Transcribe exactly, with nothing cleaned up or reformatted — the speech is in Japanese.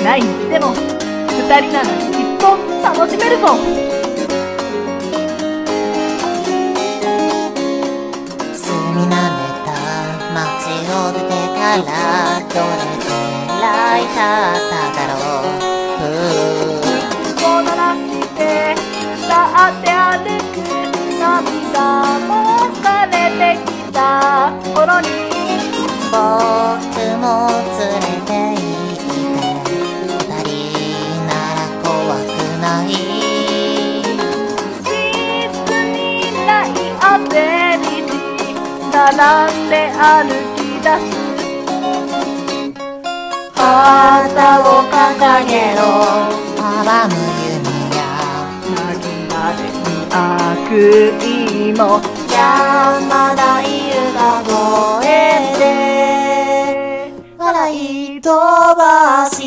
ないにしても二人ならきっと楽しめるぞ。 澄みなめた街を出てからどれくらい経っただろう。 このなしてさって歩く涙も枯れてきた頃に僕も連れて行って二人なら怖くない。 実にない焦りに並んで歩き出す。 旗を掲げろ阻む弓やなぎられる悪意も山田優が越えて笑い飛ばし